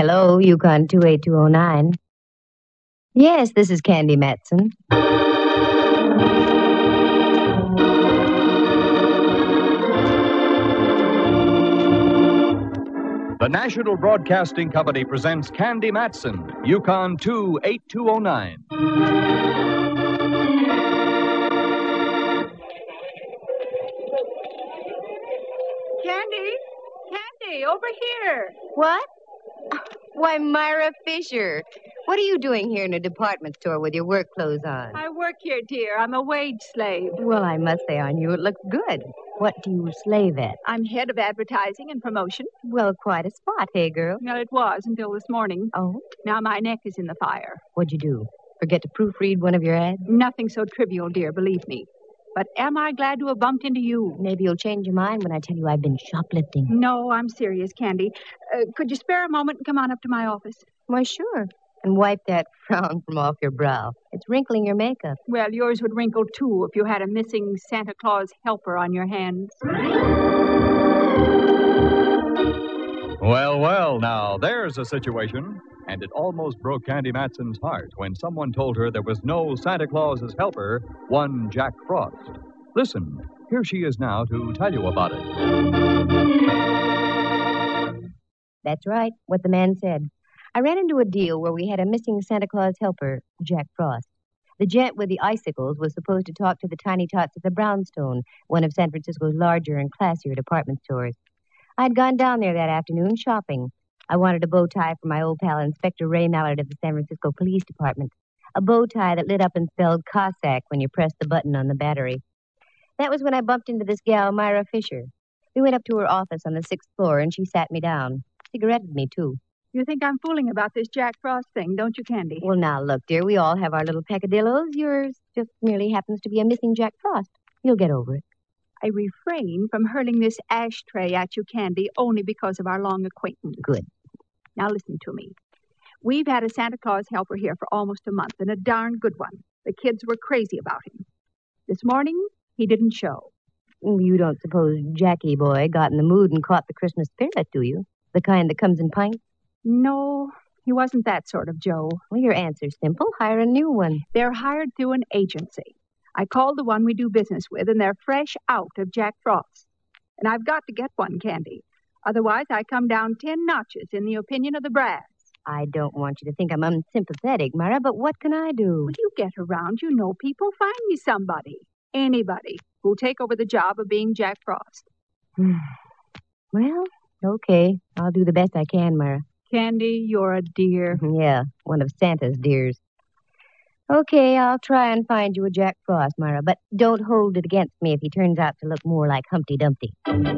Hello, Yukon 28209. Yes, this is Candy Matson. The National Broadcasting Company presents Candy Matson, Yukon 28209. Candy, over here. What? Why, Myra Fisher. What are you doing here in a department store with your work clothes on? I work here, dear. I'm a wage slave. Well, I must say on you it looks good. What do you slave at? I'm head of advertising and promotion. Well, quite a spot, hey, girl? Well, it was until this morning. Oh? Now my neck is in the fire. What'd you do? Forget to proofread one of your ads? Nothing so trivial, dear, believe me. But am I glad to have bumped into you? Maybe you'll change your mind when I tell you I've been shoplifting. No, I'm serious, Candy. Could you spare a moment and come on up to my office? Why, sure. And wipe that frown from off your brow. It's wrinkling your makeup. Well, yours would wrinkle, too, if you had a missing Santa Claus helper on your hands. Well, now, there's a situation. And it almost broke Candy Matson's heart when someone told her there was no Santa Claus's helper, one Jack Frost. Listen, here she is now to tell you about it. That's right, what the man said. I ran into a deal where we had a missing Santa Claus helper, Jack Frost. The gent with the icicles was supposed to talk to the tiny tots at the Brownstone, one of San Francisco's larger and classier department stores. I'd gone down there that afternoon shopping. I wanted a bow tie for my old pal Inspector Ray Mallard of the San Francisco Police Department. A bow tie that lit up and spelled Cossack when you pressed the button on the battery. That was when I bumped into this gal, Myra Fisher. We went up to her office on the 6th floor, and she sat me down. Cigaretted me, too. You think I'm fooling about this Jack Frost thing, don't you, Candy? Well, now, look, dear, we all have our little peccadillos. Yours just merely happens to be a missing Jack Frost. You'll get over it. I refrain from hurling this ashtray at you, Candy, only because of our long acquaintance. Good. Now listen to me. We've had a Santa Claus helper here for almost a month, and a darn good one. The kids were crazy about him. This morning, he didn't show. You don't suppose Jackie boy got in the mood and caught the Christmas spirit, do you? The kind that comes in pints? No, he wasn't that sort of Joe. Well, your answer's simple. Hire a new one. They're hired through an agency. I called the one we do business with, and they're fresh out of Jack Frost. And I've got to get one, Candy. Otherwise, I come down 10 notches in the opinion of the brass. I don't want you to think I'm unsympathetic, Myra, but what can I do? Well, you get around, you know people. Find me somebody, anybody, who'll take over the job of being Jack Frost. Well, okay. I'll do the best I can, Myra. Candy, you're a dear. Yeah, one of Santa's dears. Okay, I'll try and find you a Jack Frost, Myra, but don't hold it against me if he turns out to look more like Humpty Dumpty.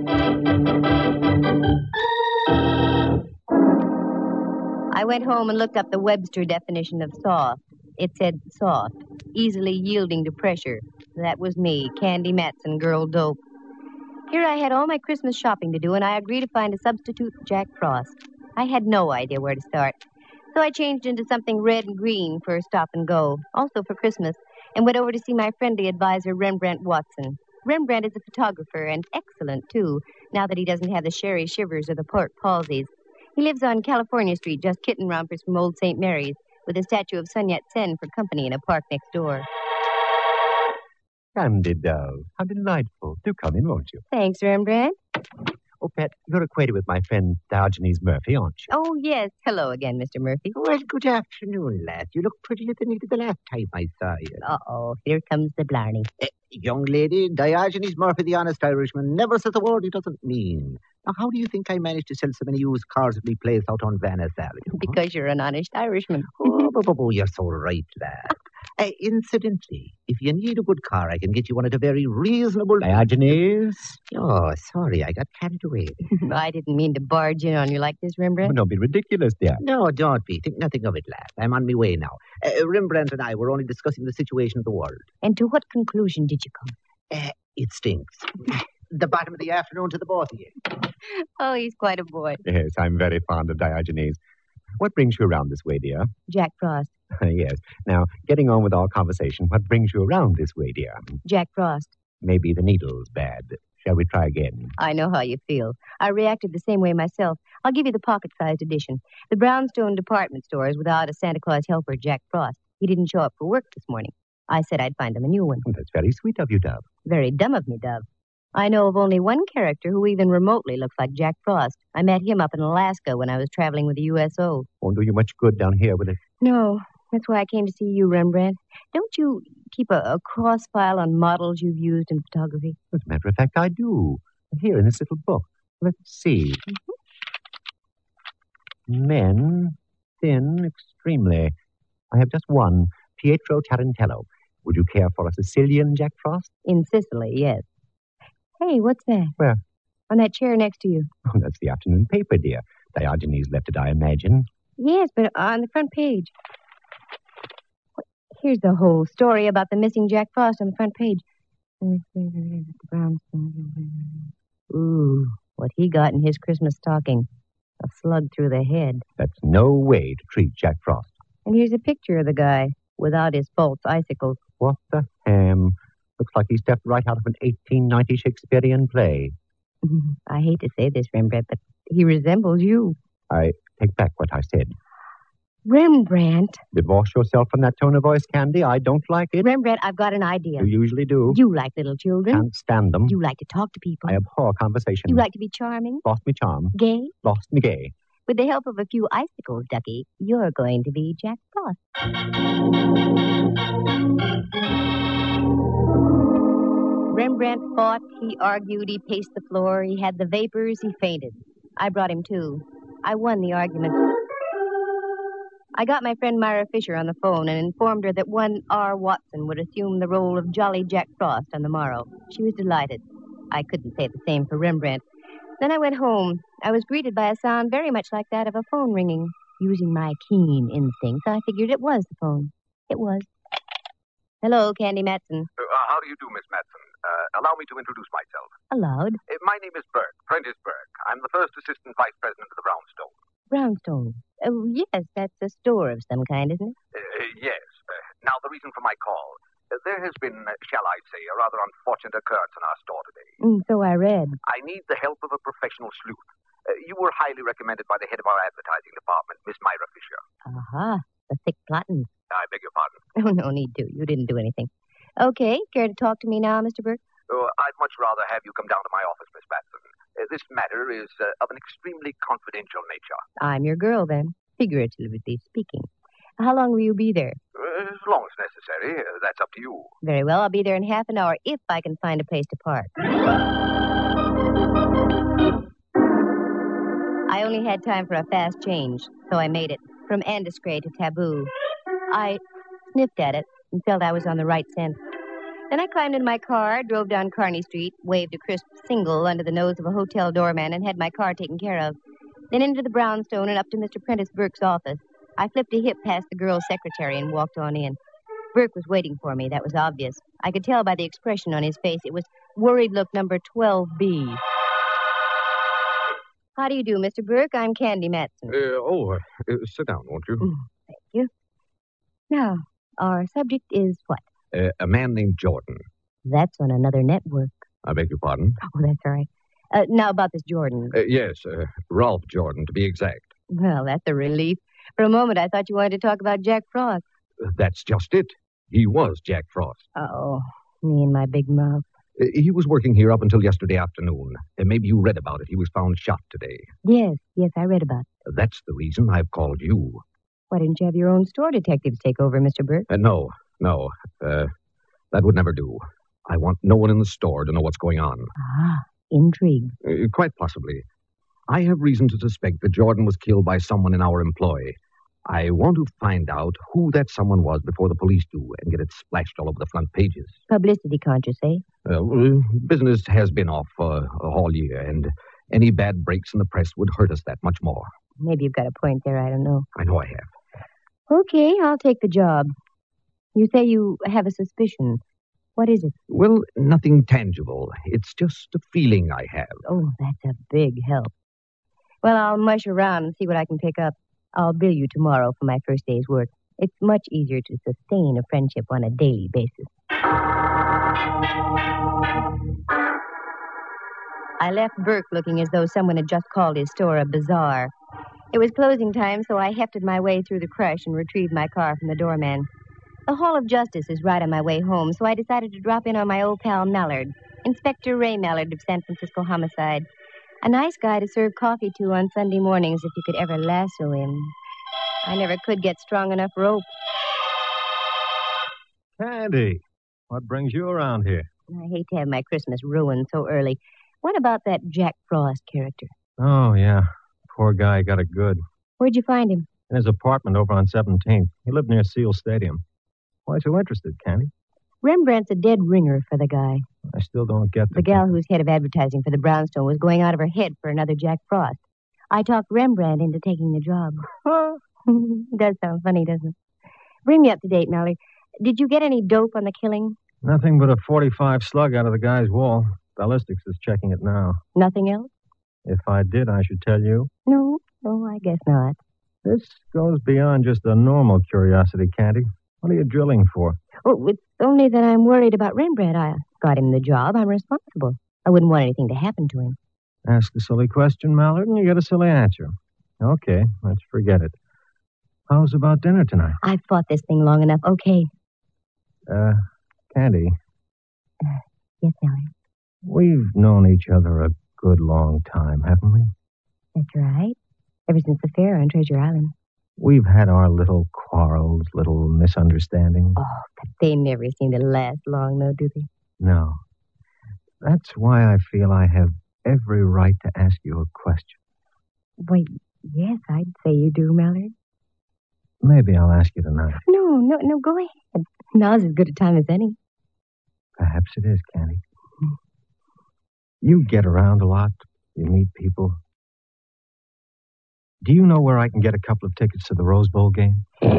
I went home and looked up the Webster definition of soft. It said soft, easily yielding to pressure. That was me, Candy Matson, girl dope. Here I had all my Christmas shopping to do, and I agreed to find a substitute for Jack Frost. I had no idea where to start. So I changed into something red and green for a stop and go, also for Christmas, and went over to see my friendly advisor, Rembrandt Watson. Rembrandt is a photographer, and excellent, too, now that he doesn't have the Sherry Shivers or the Port Palsies. He lives on California Street, just kitten rompers from Old St. Mary's, with a statue of Sun Yat-sen for company in a park next door. Candy doll, how delightful. Do come in, won't you? Thanks, Rembrandt. Oh, Pet, you're acquainted with my friend Diogenes Murphy, aren't you? Oh, yes. Hello again, Mr. Murphy. Well, good afternoon, lad. You look prettier than you did the last time I saw you. Uh-oh, here comes the blarney. Young lady, Diogenes Murphy, the honest Irishman, never says a word he doesn't mean. Now, how do you think I managed to sell so many used cars at my place out on Venice Avenue? Because you're an honest Irishman. You're so right, lad. Incidentally, if you need a good car, I can get you one at a very reasonable... Diogenes? Oh, sorry, I got carried away. I didn't mean to barge in on you like this, Rembrandt. Don't be ridiculous, dear. No, don't be. Think nothing of it, lad. I'm on my way now. Rembrandt and I were only discussing the situation of the world. And to what conclusion did you come? It stinks. The bottom of the afternoon to the both of you. Oh, he's quite a boy. Yes, I'm very fond of Diogenes. What brings you around this way, dear? Jack Frost. Yes. Now, getting on with our conversation, what brings you around this way, dear? Jack Frost. Maybe the needle's bad. Shall we try again? I know how you feel. I reacted the same way myself. I'll give you the pocket-sized edition. The Brownstone department store is without a Santa Claus helper, Jack Frost. He didn't show up for work this morning. I said I'd find him a new one. Well, that's very sweet of you, Dove. Very dumb of me, Dove. I know of only one character who even remotely looks like Jack Frost. I met him up in Alaska when I was traveling with the USO. Won't do you much good down here, will it? No, that's why I came to see you, Rembrandt. Don't you keep a cross-file on models you've used in photography? As a matter of fact, I do. Here in this little book. Let's see. Men, thin, extremely. I have just one, Pietro Tarantello. Would you care for a Sicilian Jack Frost? In Sicily, yes. Hey, what's that? Where? On that chair next to you. Oh, that's the afternoon paper, dear. Diogenes left it, I imagine. Yes, but on the front page. Here's the whole story about the missing Jack Frost on the front page. Ooh, what he got in his Christmas stocking. A slug through the head. That's no way to treat Jack Frost. And here's a picture of the guy without his false icicles. What the ham? Looks like he stepped right out of an 1890 Shakespearean play. I hate to say this, Rembrandt, but he resembles you. I take back what I said. Rembrandt. Divorce yourself from that tone of voice, Candy. I don't like it. Rembrandt, I've got an idea. You usually do. You like little children. Can't stand them. You like to talk to people. I abhor conversation. You like to be charming. Lost me charm. Gay. Lost me gay. With the help of a few icicles, Ducky, you're going to be Jack Frost. Rembrandt fought, he argued, he paced the floor, he had the vapors, he fainted. I brought him to. I won the argument. I got my friend Myra Fisher on the phone and informed her that one R. Watson would assume the role of Jolly Jack Frost on the morrow. She was delighted. I couldn't say the same for Rembrandt. Then I went home. I was greeted by a sound very much like that of a phone ringing. Using my keen instincts, I figured it was the phone. It was. Hello, Candy Matson. How do you do, Miss Matson? Allow me to introduce myself. Aloud. My name is Burke, Prentice Burke. I'm the first assistant vice president of the Brownstone. Brownstone. Oh, yes, that's a store of some kind, isn't it? Yes. Now, the reason for my call. There has been, shall I say, a rather unfortunate occurrence in our store today. So I read. I need the help of a professional sleuth. You were highly recommended by the head of our advertising department, Miss Myra Fisher. Aha, the thick cotton. I beg your pardon. Oh, no need to. You didn't do anything. Okay, care to talk to me now, Mr. Burke? I'd much rather have you come down to my office, Miss Matson. This matter is of an extremely confidential nature. I'm your girl, then, figuratively speaking. How long will you be there? As long as necessary. That's up to you. Very well, I'll be there in half an hour if I can find a place to park. I only had time for a fast change, so I made it from Andescray to Taboo. I sniffed at it and felt I was on the right scent. Then I climbed in my car, drove down Kearney Street, waved a crisp single under the nose of a hotel doorman, and had my car taken care of. Then into the Brownstone and up to Mr. Prentice Burke's office. I flipped a hip past the girl's secretary and walked on in. Burke was waiting for me. That was obvious. I could tell by the expression on his face. It was worried look number 12B. How do you do, Mr. Burke? I'm Candy Matson. Sit down, won't you? Thank you. Now, our subject is what? A man named Jordan. That's on another network. I beg your pardon? Oh, that's all right. Now about this Jordan. Yes, Ralph Jordan, to be exact. Well, that's a relief. For a moment, I thought you wanted to talk about Jack Frost. That's just it. He was Jack Frost. Oh, me and my big mouth. He was working here up until yesterday afternoon. Maybe you read about it. He was found shot today. Yes, I read about it. That's the reason I've called you. Why didn't you have your own store detectives take over, Mr. Burke? No. That would never do. I want no one in the store to know what's going on. Ah, intrigue. Quite possibly. I have reason to suspect that Jordan was killed by someone in our employ. I want to find out who that someone was before the police do and get it splashed all over the front pages. Publicity conscious, eh? Business has been off all year, and any bad breaks in the press would hurt us that much more. Maybe you've got a point there, I don't know. I know I have. Okay, I'll take the job. You say you have a suspicion. What is it? Well, nothing tangible. It's just a feeling I have. Oh, that's a big help. Well, I'll mush around and see what I can pick up. I'll bill you tomorrow for my first day's work. It's much easier to sustain a friendship on a daily basis. I left Burke looking as though someone had just called his store a bazaar. It was closing time, so I hefted my way through the crush and retrieved my car from the doorman. The Hall of Justice is right on my way home, so I decided to drop in on my old pal Mallard, Inspector Ray Mallard of San Francisco Homicide. A nice guy to serve coffee to on Sunday mornings if you could ever lasso him. I never could get strong enough rope. Candy, what brings you around here? I hate to have my Christmas ruined so early. What about that Jack Frost character? Oh, yeah. Poor guy got it good. Where'd you find him? In his apartment over on 17th. He lived near Seal Stadium. Why so interested, Candy? Rembrandt's a dead ringer for the guy. I still don't get The gal who's head of advertising for the Brownstone was going out of her head for another Jack Frost. I talked Rembrandt into taking the job. Does sound funny, doesn't it? Bring me up to date, Mallard. Did you get any dope on the killing? Nothing but a .45 slug out of the guy's wall. Ballistics is checking it now. Nothing else? If I did, I should tell you. No, I guess not. This goes beyond just a normal curiosity, Candy. What are you drilling for? Oh, it's only that I'm worried about Rembrandt. I got him the job. I'm responsible. I wouldn't want anything to happen to him. Ask a silly question, Mallard, and you get a silly answer. Okay, let's forget it. How's about dinner tonight? I've fought this thing long enough. Okay. Candy. Yes, Mallard. We've known each other a good long time, haven't we? That's right. Ever since the fair on Treasure Island. We've had our little quarrels, little misunderstandings. Oh, but they never seem to last long, though, do they? No. That's why I feel I have every right to ask you a question. Wait, yes, I'd say you do, Mallard. Maybe I'll ask you tonight. No, go ahead. Now's as good a time as any. Perhaps it is, Candy. You get around a lot. You meet people. Do you know where I can get a couple of tickets to the Rose Bowl game?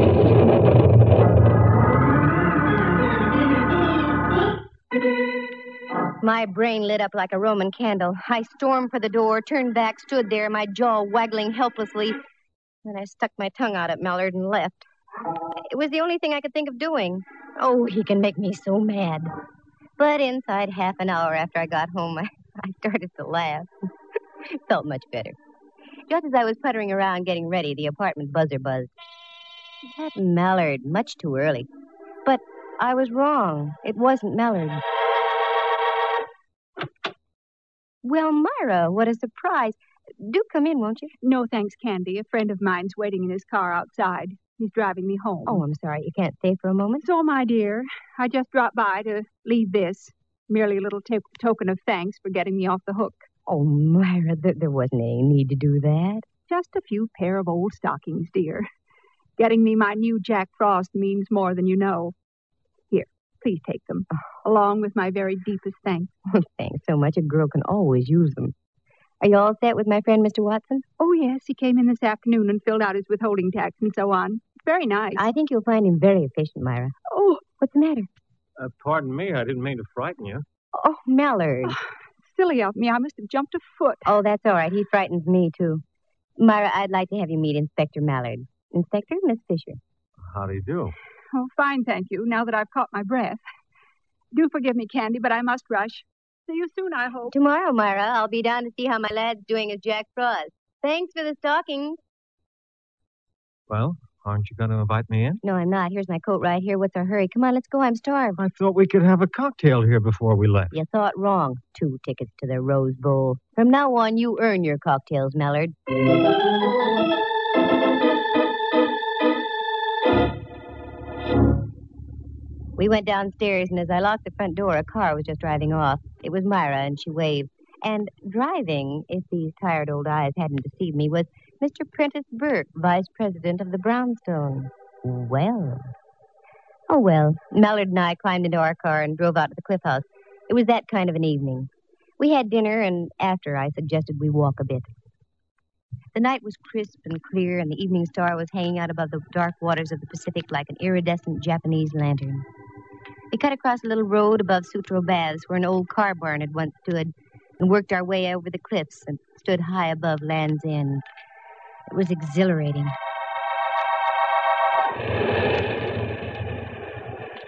My brain lit up like a Roman candle. I stormed for the door, turned back, stood there, my jaw waggling helplessly. Then I stuck my tongue out at Mallard and left. It was the only thing I could think of doing. Oh, he can make me so mad. But inside half an hour after I got home, I started to laugh. Felt much better. Just as I was puttering around getting ready, the apartment buzzer buzzed. That Mallard, much too early. But I was wrong. It wasn't Mallard. Well, Myra, what a surprise. Do come in, won't you? No, thanks, Candy. A friend of mine's waiting in his car outside. He's driving me home. Oh, I'm sorry. You can't stay for a moment? So, my dear, I just dropped by to leave this. Merely a little token of thanks for getting me off the hook. Oh, Myra, there wasn't any need to do that. Just a few pair of old stockings, dear. Getting me my new Jack Frost means more than you know. Here, please take them, along with my very deepest thanks. Thanks so much. A girl can always use them. Are you all set with my friend, Mr. Watson? Oh, yes, he came in this afternoon and filled out his withholding tax and so on. Very nice. I think you'll find him very efficient, Myra. Oh, what's the matter? Pardon me, I didn't mean to frighten you. Oh, Mallard. Silly of me, I must have jumped a foot. Oh, that's all right. He frightens me, too. Myra, I'd like to have you meet Inspector Mallard. Inspector, Miss Fisher. How do you do? Oh, fine, thank you, now that I've caught my breath. Do forgive me, Candy, but I must rush. See you soon, I hope. Tomorrow, Myra, I'll be down to see how my lad's doing as Jack Frost. Thanks for the stockings. Well, aren't you going to invite me in? No, I'm not. Here's my coat right here. What's our hurry? Come on, let's go. I'm starved. I thought we could have a cocktail here before we left. You thought wrong. 2 tickets to the Rose Bowl. From now on, you earn your cocktails, Mallard. We went downstairs, and as I locked the front door, a car was just driving off. It was Myra, and she waved. And driving, if these tired old eyes hadn't deceived me, was Mr. Prentice Burke, vice president of the Brownstone. Well. Oh, well. Mallard and I climbed into our car and drove out to the Cliff House. It was that kind of an evening. We had dinner, and after, I suggested we walk a bit. The night was crisp and clear, and the evening star was hanging out above the dark waters of the Pacific like an iridescent Japanese lantern. We cut across a little road above Sutro Baths, where an old car barn had once stood, and worked our way over the cliffs and stood high above Land's End. It was exhilarating.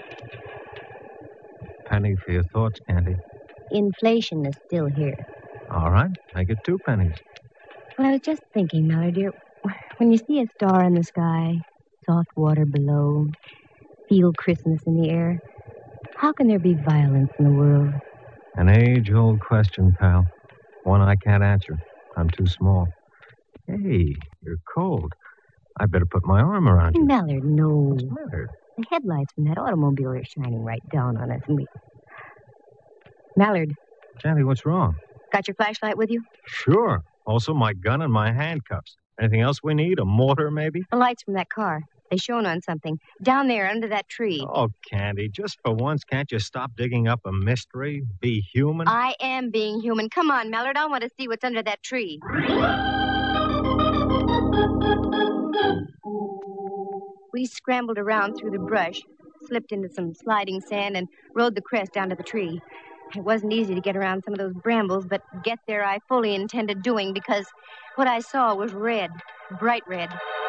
Penny for your thoughts, Candy. Inflation is still here. All right, I get 2 pennies. Well, I was just thinking, Mallard, dear, when you see a star in the sky, soft water below, feel Christmas in the air, how can there be violence in the world? An age-old question, pal. One I can't answer. I'm too small. Hey, you're cold. I better put my arm around you. Mallard, no. What's the matter? The headlights from that automobile are shining right down on us, and we... Mallard, Sandy, what's wrong? got your flashlight with you? Sure. Also my gun and my handcuffs. Anything else we need? A mortar, maybe? The lights from that car. They shone on something. Down there, under that tree. Oh, Candy, just for once, can't you stop digging up a mystery? Be human? I am being human. Come on, Mallard. I want to see what's under that tree. We scrambled around through the brush, slipped into some sliding sand, and rode the crest down to the tree. It wasn't easy to get around some of those brambles, but get there I fully intended doing because what I saw was red, bright red.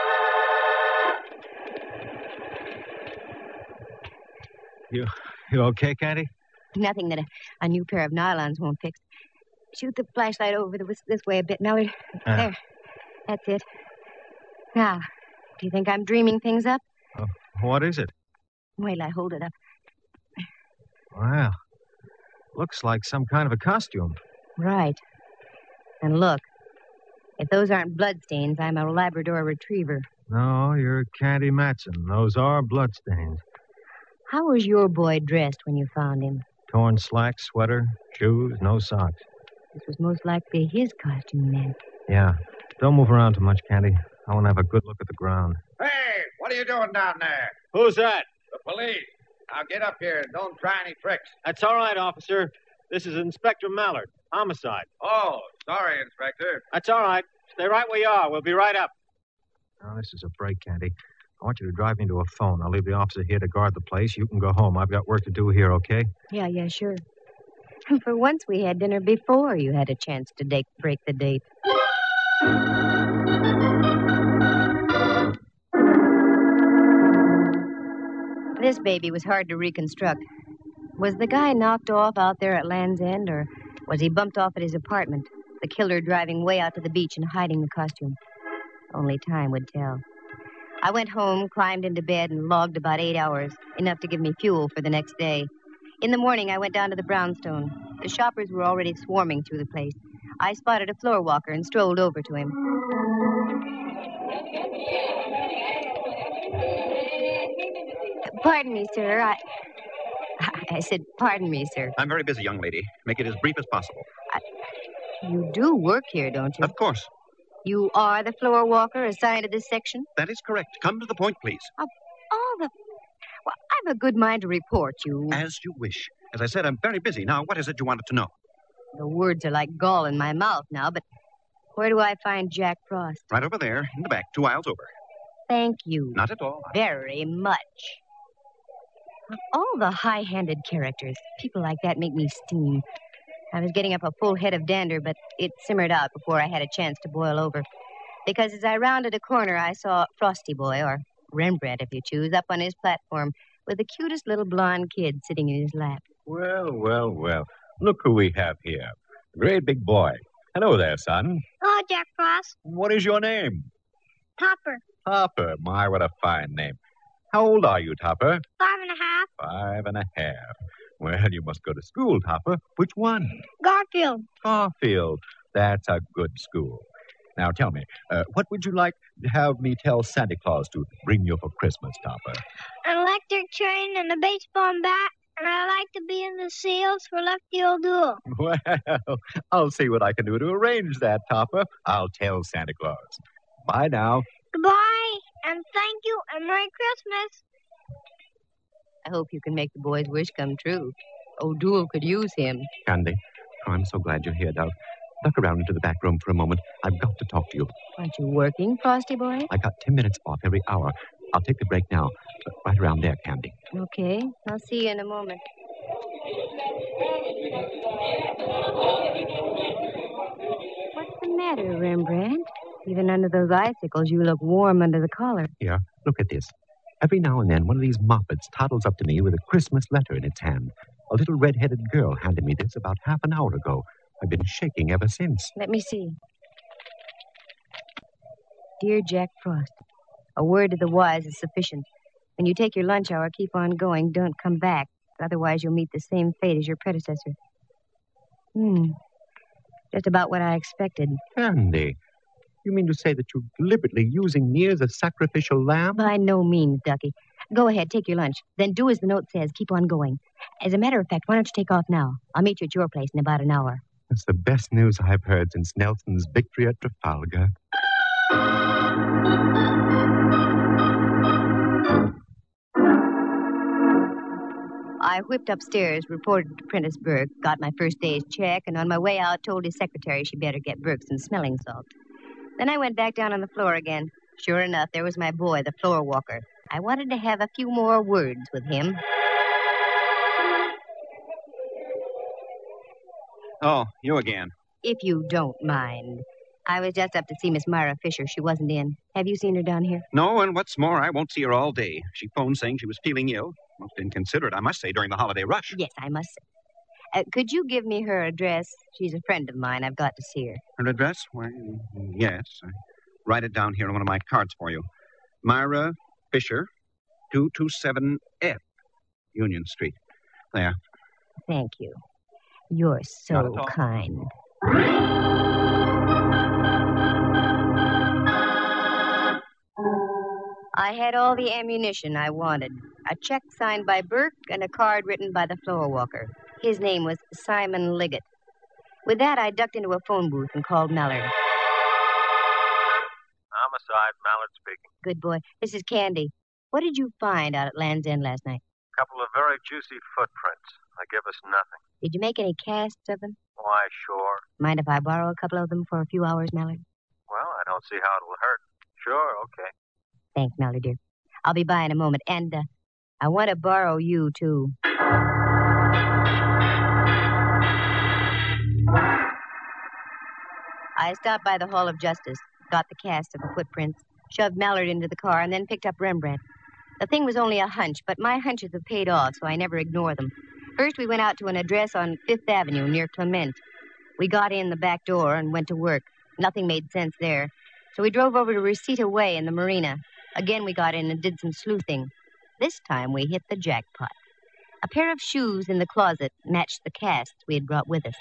You okay, Candy? Nothing that a new pair of nylons won't fix. Shoot the flashlight over this way a bit, Mallard. There. That's it. Now, do you think I'm dreaming things up? What is it? Wait till I hold it up. Well, looks like some kind of a costume. Right. And look, if those aren't bloodstains, I'm a Labrador Retriever. No, you're Candy Matson. Those are bloodstains. How was your boy dressed when you found him? Torn slacks, sweater, shoes, no socks. This was most likely his costume, then. Yeah. Don't move around too much, Candy. I want to have a good look at the ground. Hey, what are you doing down there? Who's that? The police. Now get up here and don't try any tricks. That's all right, officer. This is Inspector Mallard. Homicide. Oh, sorry, Inspector. That's all right. Stay right where you are. We'll be right up. Now, this is a break, Candy. I want you to drive me to a phone. I'll leave the officer here to guard the place. You can go home. I've got work to do here, okay? Yeah, sure. For once we had dinner before you had a chance to break the date. This baby was hard to reconstruct. Was the guy knocked off out there at Land's End, or was he bumped off at his apartment, the killer driving way out to the beach and hiding the costume? Only time would tell. I went home, climbed into bed, and logged about 8 hours, enough to give me fuel for the next day. In the morning, I went down to the brownstone. The shoppers were already swarming through the place. I spotted a floor walker and strolled over to him. Pardon me, sir. I said, pardon me, sir. I'm very busy, young lady. Make it as brief as possible. You do work here, don't you? Of course. You are the floor walker assigned to this section? That is correct. Come to the point, please. Well, I've a good mind to report you. As you wish. As I said, I'm very busy. Now, what is it you wanted to know? The words are like gall in my mouth now, but where do I find Jack Frost? Right over there, in the back, 2 aisles over. Thank you. Not at all. Very much. Of all the high-handed characters, people like that make me steam. I was getting up a full head of dander, but it simmered out before I had a chance to boil over. Because as I rounded a corner, I saw Frosty Boy, or Rembrandt, if you choose, up on his platform with the cutest little blonde kid sitting in his lap. Well. Look who we have here. A great big boy. Hello there, son. Hello, Jack Frost. What is your name? Topper. Topper. My, what a fine name. How old are you, Topper? 5.5. 5.5. Well, you must go to school, Topper. Which one? Garfield. Garfield. That's a good school. Now, tell me, what would you like to have me tell Santa Claus to bring you for Christmas, Topper? An electric train and a baseball bat, and I like to be in the seals for Lefty O'Doul. Well, I'll see what I can do to arrange that, Topper. I'll tell Santa Claus. Bye now. Goodbye, and thank you, and Merry Christmas. I hope you can make the boy's wish come true. O'Doul could use him. Candy, I'm so glad you're here, Dove. Duck around into the back room for a moment. I've got to talk to you. Aren't you working, Frosty Boy? I got 10 minutes off every hour. I'll take the break now. Right around there, Candy. Okay. I'll see you in a moment. What's the matter, Rembrandt? Even under those icicles, you look warm under the collar. Here, look at this. Every now and then, one of these moppets toddles up to me with a Christmas letter in its hand. A little red-headed girl handed me this about half an hour ago. I've been shaking ever since. Let me see. Dear Jack Frost, a word to the wise is sufficient. When you take your lunch hour, keep on going. Don't come back. Otherwise, you'll meet the same fate as your predecessor. Just about what I expected. Candy, you mean to say that you're deliberately using me as a sacrificial lamb? By no means, Ducky. Go ahead, take your lunch. Then do as the note says. Keep on going. As a matter of fact, why don't you take off now? I'll meet you at your place in about an hour. That's the best news I've heard since Nelson's victory at Trafalgar. I whipped upstairs, reported to Prentice Burke, got my first day's check, and on my way out told his secretary she'd better get Burke some smelling salt. Then I went back down on the floor again. Sure enough, there was my boy, the floor walker. I wanted to have a few more words with him. Oh, you again. If you don't mind. I was just up to see Miss Myra Fisher. She wasn't in. Have you seen her down here? No, and what's more, I won't see her all day. She phoned saying she was feeling ill. Most inconsiderate, I must say, during the holiday rush. Yes, I must say. Could you give me her address? She's a friend of mine. I've got to see her. Her address? Why, yes. I write it down here on one of my cards for you. Myra Fisher, 227F, Union Street. There. Thank you. You're so kind. I had all the ammunition I wanted. A check signed by Burke and a card written by the floor walker. His name was Simon Liggett. With that, I ducked into a phone booth and called Mallard. Homicide, Mallard speaking. Good boy. This is Candy. What did you find out at Land's End last night? A couple of very juicy footprints. They give us nothing. Did you make any casts of them? Why, sure. Mind if I borrow a couple of them for a few hours, Mallard? Well, I don't see how it will hurt. Sure, okay. Thanks, Mallard, dear. I'll be by in a moment. And I want to borrow you, too. I stopped by the Hall of Justice, got the cast of the footprints, shoved Mallard into the car, and then picked up Rembrandt. The thing was only a hunch, but my hunches have paid off, so I never ignore them. First, we went out to an address on 5th Avenue near Clement. We got in the back door and went to work. Nothing made sense there. So we drove over to Reseda Way in the marina. Again, we got in and did some sleuthing. This time, we hit the jackpot. A pair of shoes in the closet matched the casts we had brought with us.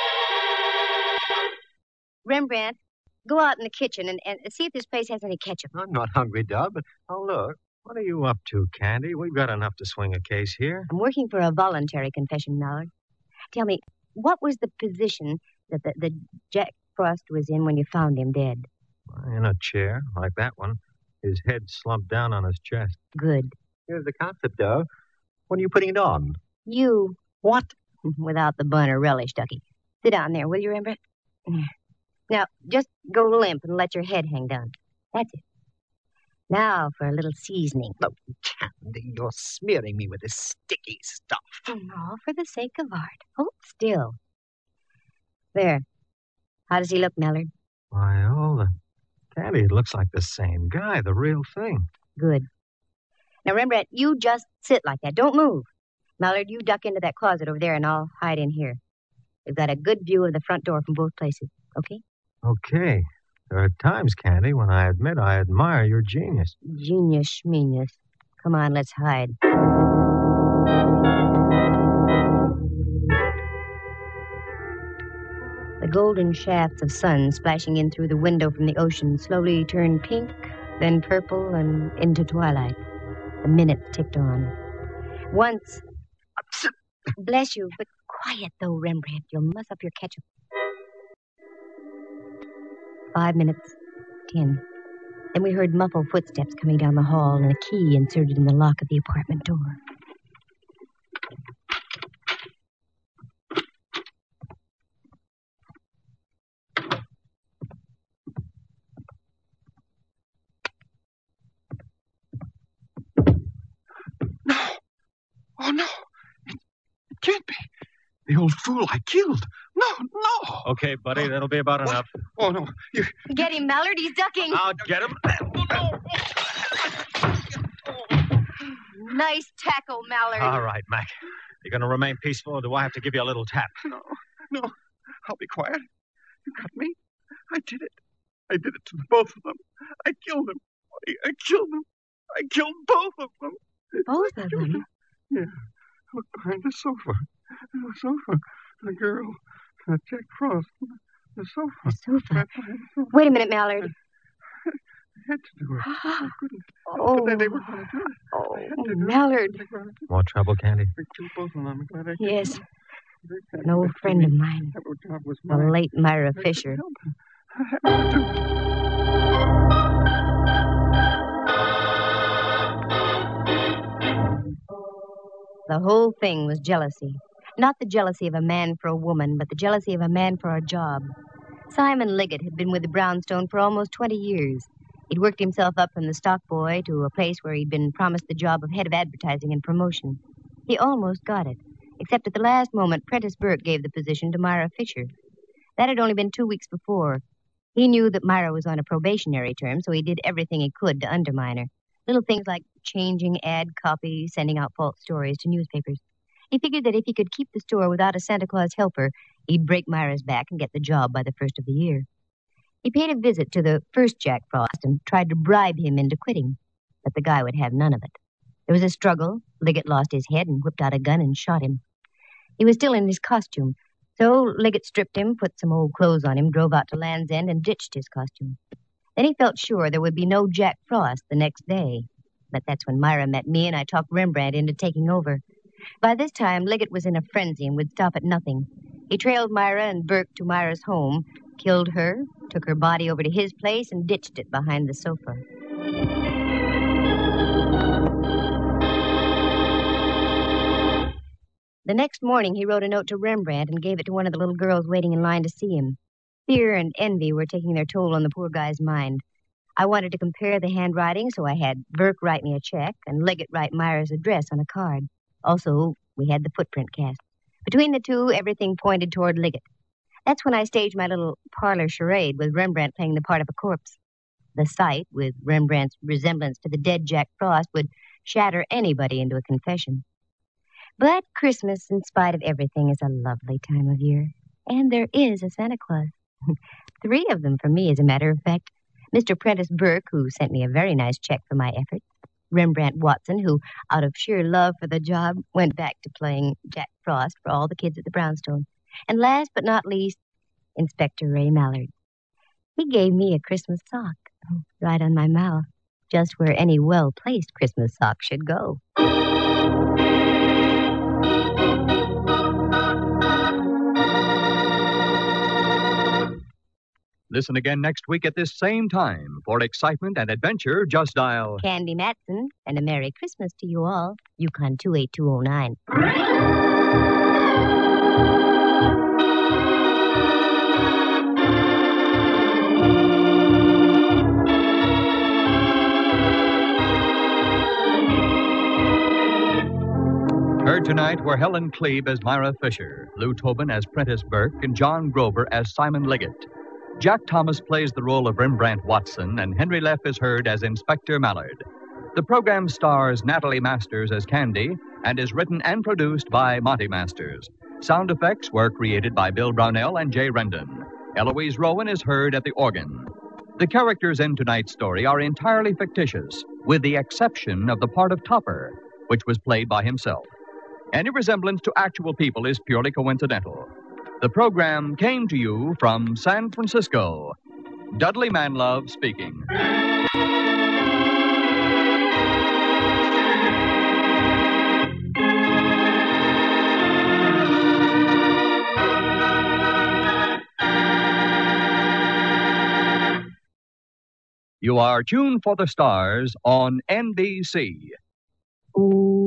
Rembrandt, go out in the kitchen and see if this place has any ketchup. I'm not hungry, Dub, but look. What are you up to, Candy? We've got enough to swing a case here. I'm working for a voluntary confession, Mallard. Tell me, what was the position that the Jack Frost was in when you found him dead? In a chair, like that one. His head slumped down on his chest. Good. Here's the concept, Dove. When are you putting it on? You. What? Without the bun or relish, Ducky. Sit down there, will you, Rembrandt? Now, just go limp and let your head hang down. That's it. Now for a little seasoning. Oh, Candy, you're smearing me with this sticky stuff. All for the sake of art. Hold still. There. How does he look, Mallard? Why, Candy, it looks like the same guy, the real thing. Good. Now, Rembrandt, you just sit like that. Don't move. Mallard, you duck into that closet over there, and I'll hide in here. We've got a good view of the front door from both places. Okay? Okay. There are times, Candy, when I admit I admire your genius. Genius schmenius. Come on, let's hide. The golden shafts of sun splashing in through the window from the ocean slowly turned pink, then purple, and into twilight. The minutes ticked on. Once... Bless you, but quiet, though, Rembrandt. You'll muss up your ketchup. 5 minutes. 10. Then we heard muffled footsteps coming down the hall and a key inserted in the lock of the apartment door. No! Oh, no! It can't be. The old fool I killed. No! Okay, buddy, that'll be about enough. Oh, no. You... Get him, Mallard. He's ducking. I'll get him. Nice tackle, Mallard. All right, Mac. You're going to remain peaceful, or do I have to give you a little tap? No. I'll be quiet. You got me. I did it. I did it to the both of them. I killed them. I killed them. I killed both of them. Both of them? Yeah. Look behind the sofa. The sofa. The girl. Jack Frost. The sofa. The sofa. Right behind the sofa. Wait a minute, Mallard. I had to do it. I couldn't. Oh. But they were going to do it. Oh, Mallard. More trouble, Candy? I killed both of them. I'm glad I did. Yes. An old friend of mine. That job was The mine. late Myra Fisher. The whole thing was jealousy. Not the jealousy of a man for a woman, but the jealousy of a man for a job. Simon Liggett had been with the Brownstone for almost 20 years. He'd worked himself up from the stock boy to a place where he'd been promised the job of head of advertising and promotion. He almost got it, except at the last moment, Prentice Burke gave the position to Myra Fisher. That had only been 2 weeks before. He knew that Myra was on a probationary term, so he did everything he could to undermine her. Little things like changing ad copy, sending out false stories to newspapers. He figured that if he could keep the store without a Santa Claus helper, he'd break Myra's back and get the job by the first of the year. He paid a visit to the first Jack Frost and tried to bribe him into quitting, but the guy would have none of it. There was a struggle. Liggett lost his head and whipped out a gun and shot him. He was still in his costume, so Liggett stripped him, put some old clothes on him, drove out to Land's End, and ditched his costume. Then he felt sure there would be no Jack Frost the next day. But that's when Myra met me, and I talked Rembrandt into taking over. By this time, Liggett was in a frenzy and would stop at nothing. He trailed Myra and Burke to Myra's home, killed her, took her body over to his place, and ditched it behind the sofa. The next morning, he wrote a note to Rembrandt and gave it to one of the little girls waiting in line to see him. Fear and envy were taking their toll on the poor guy's mind. I wanted to compare the handwriting, so I had Burke write me a check and Liggett write Myra's address on a card. Also, we had the footprint cast. Between the two, everything pointed toward Liggett. That's when I staged my little parlor charade with Rembrandt playing the part of a corpse. The sight, with Rembrandt's resemblance to the dead Jack Frost, would shatter anybody into a confession. But Christmas, in spite of everything, is a lovely time of year. And there is a Santa Claus. 3 of them for me, as a matter of fact. Mr. Prentice Burke, who sent me a very nice check for my efforts. Rembrandt Watson, who, out of sheer love for the job, went back to playing Jack Frost for all the kids at the Brownstone. And last but not least, Inspector Ray Mallard. He gave me a Christmas sock, right on my mouth, just where any well-placed Christmas sock should go. Listen again next week at this same time. For excitement and adventure, just dial Candy Matson, and a Merry Christmas to you all. Yukon 28209. Heard tonight were Helen Klebe as Myra Fisher, Lou Tobin as Prentice Burke, and John Grover as Simon Liggett. Jack Thomas plays the role of Rembrandt Watson, and Henry Leff is heard as Inspector Mallard. The program stars Natalie Masters as Candy and is written and produced by Monty Masters. Sound effects were created by Bill Brownell and Jay Rendon. Eloise Rowan is heard at the organ. The characters in tonight's story are entirely fictitious, with the exception of the part of Topper, which was played by himself. Any resemblance to actual people is purely coincidental. The program came to you from San Francisco. Dudley Manlove speaking. You are tuned for the stars on NBC. Ooh.